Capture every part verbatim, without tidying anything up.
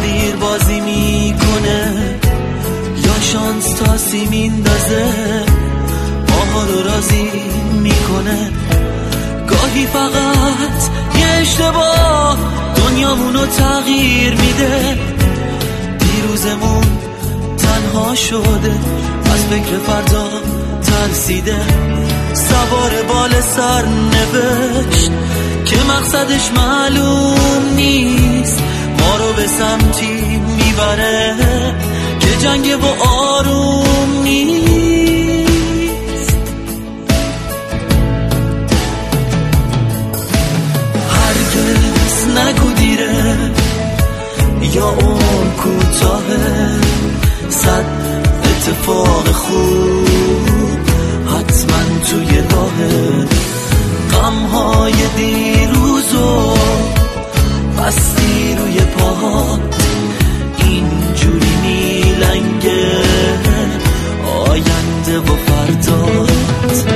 تقدیر بازی میکنه یا شانس تاسی میندازه ماها رو راضی میکنه. گاهی فقط یه اشتباه دنیامونو تغییر میده. دیروزمون تنها شده از فکر فردا ترسیده. سوار بال سر نوشت که مقصدش معلوم نیست، ما رو به سمتی میبره که جنگ و آروم نیست. هرگز نگو دیره یا اون کوتاهه، صد اتفاق خوب حتما توی راهه. غمهای دیروزو بستی روی پاهات، اینجوری میلنگه آینده و فردات.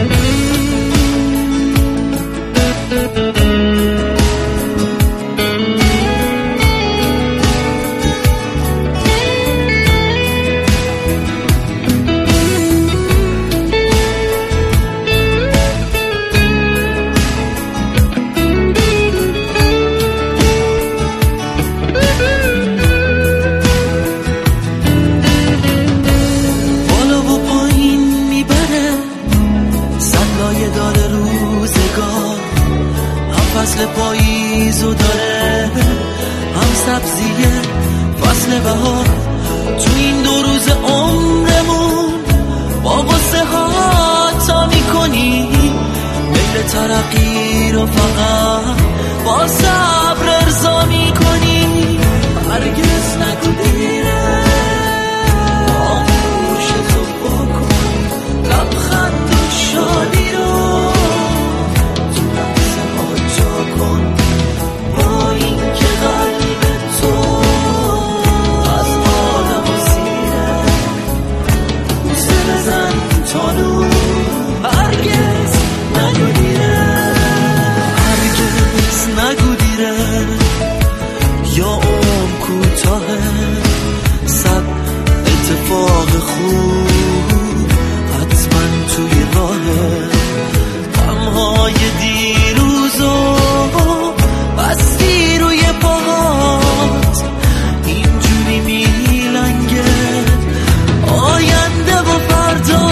فصل پاییزو داره هم سبزیه فصل بهار. تو این دو روز عمرمون با غصه ها تا میکنی میل ترقی رو فقط با صبر ارضا میکنی. هرگز نگو دیره آغوش تو بکن لبخند و شادی رو با این که قلب تو از عالم و سیره بوسه بزن تا نور. هرگز نگو دیره هرگز نگو دیره یا اون کوتاهه، صد اتفاق خوب حتما توی راهه. غمهای دیروزو بستی روی پاهات، اینجوری میلنگه آینده و فردا.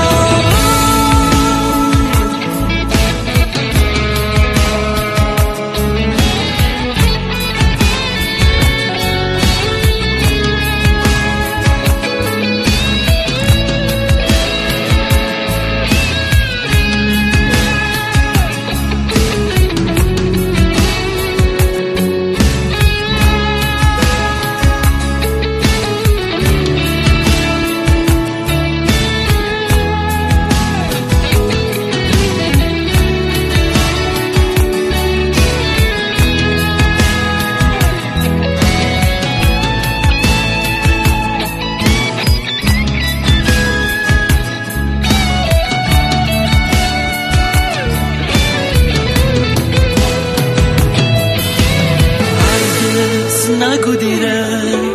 نگو دیره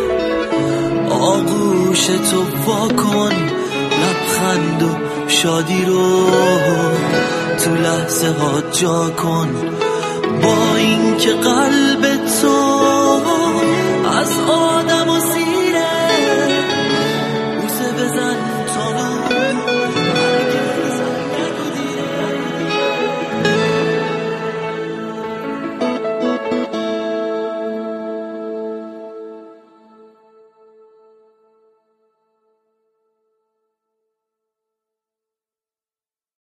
آغوش تو واکن لبخند و شادی رو تو لحظه ها جا کن. با این که قلب تو از آن